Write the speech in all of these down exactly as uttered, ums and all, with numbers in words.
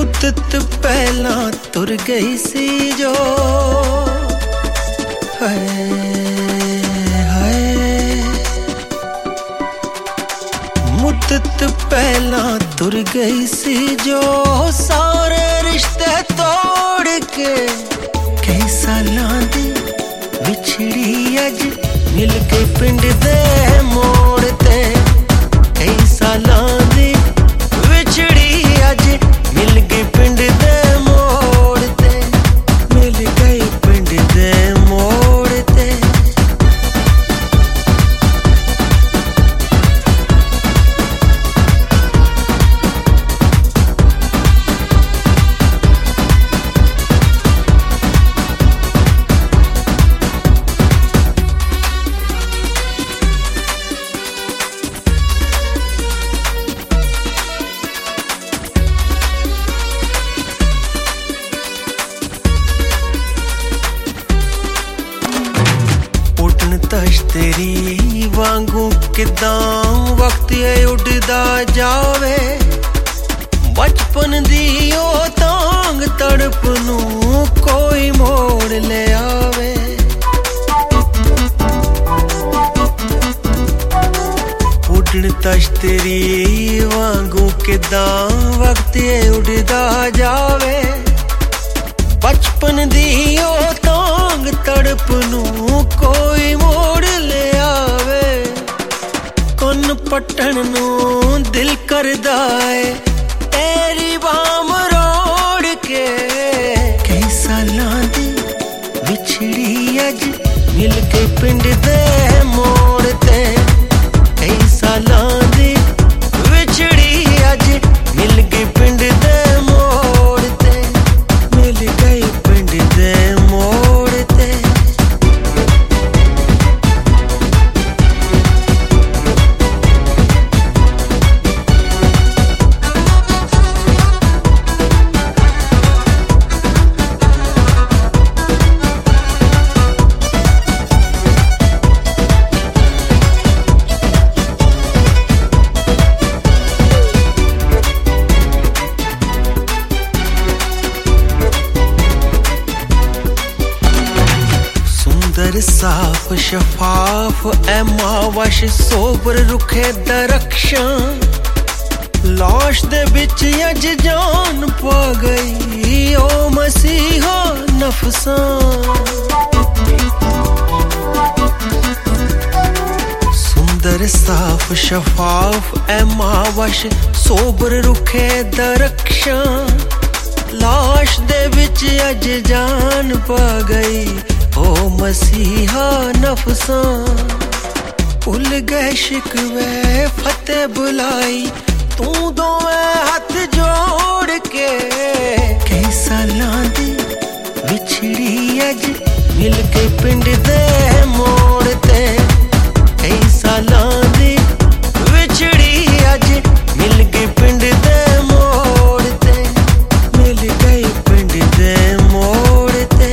मुद्दत पहला तुर गई सी जो हाय हाय मुद्दत पहला तुर गई सी जो सारे रिश्ते तोड़ के कई सालां दी विछड़ी अज मिल के पिंड दे मोड़ ते कई सालां दी विछड़ी अज मिल गई पिंड दे मोड़ ते मिल गई पिंड दे मोड़ ते तेरी वांगू किदां वक्त उड़दा जावे बचपन दी ओ तांग तड़प नू कोई मोड़ ले आवे उड़न तश तेरी वांगू किदां वक्त उड़दा जावे बचपन दी ओ तांग तड़प नू कोई मोड़ ले आवे कौन पटन नू दिल करदा है तेरी बाम रोड़ के कई सालां दी विछड़ी अज मिल के पिंड दे मोड़ ते कई सालां दी विछड़ी अज मिल के पिंड दे मोड़ ते मिल गई पिंड दे मोड़ ते साफ शफाफ ऐमा वश सोबर रुखे दरख्शां लाश दे बिच अज जान पा गई ओ मसीहा नफसां सुंदर साफ शफाफ ऐमा वश सोबर रुखे दरख्शां लाश दे बिच अज जान पा गई ओ मसीहा नफसां भुल गए शिकवे फतेह बुलाई तू दोवें हाथ जोड़ के कई सालां दी विछड़ी अज मिल के पिंड दे मोड़ ते कई सालां दी विछड़ी अज मिल के पिंड दे मोड़ ते मिल गई पिंड दे मोड़ ते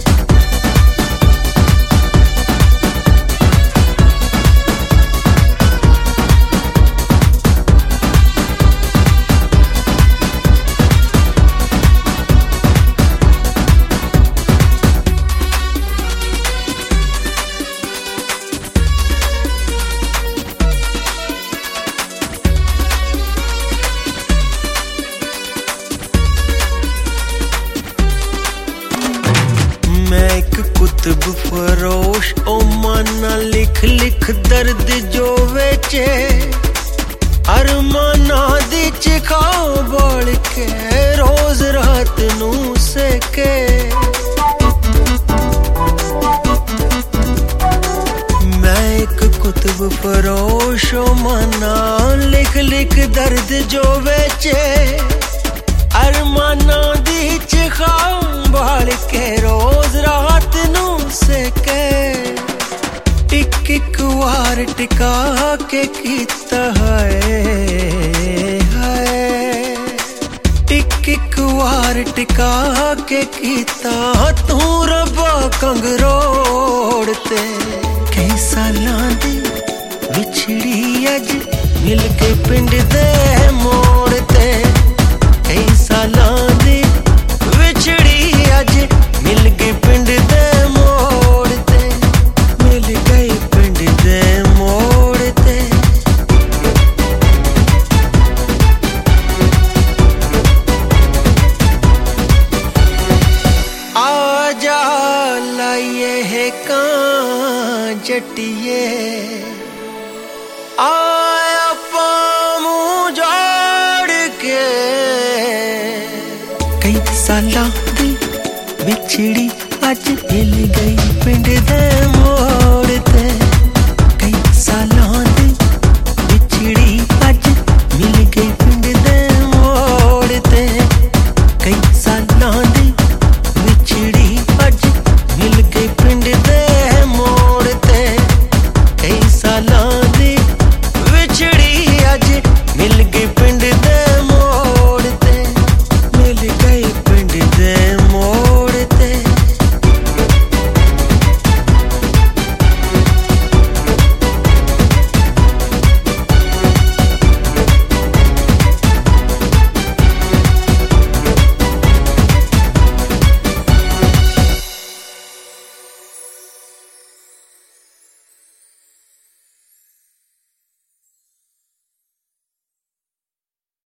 कुतुब फरोश ओ माना लिख लिख दर्द जो वेचे अरमाना दी चिखाओ बोल के रोज रात नू सेके मैं एक कुतुब फरोश ओ माना लिख लिख दर्द जो वेचे अरमाना दी चिखाओ बोल के रोज रात नू सेके टिक एक वार टिका के कीता है हाय टिक एक वार टिका के कीता तू रब्बा कंगरोड़ ते कई सालां दी विछड़ी अज मिल के पिंड दे मोड़ ते कई सालां चिड़ी अज हिल गई पिंड दे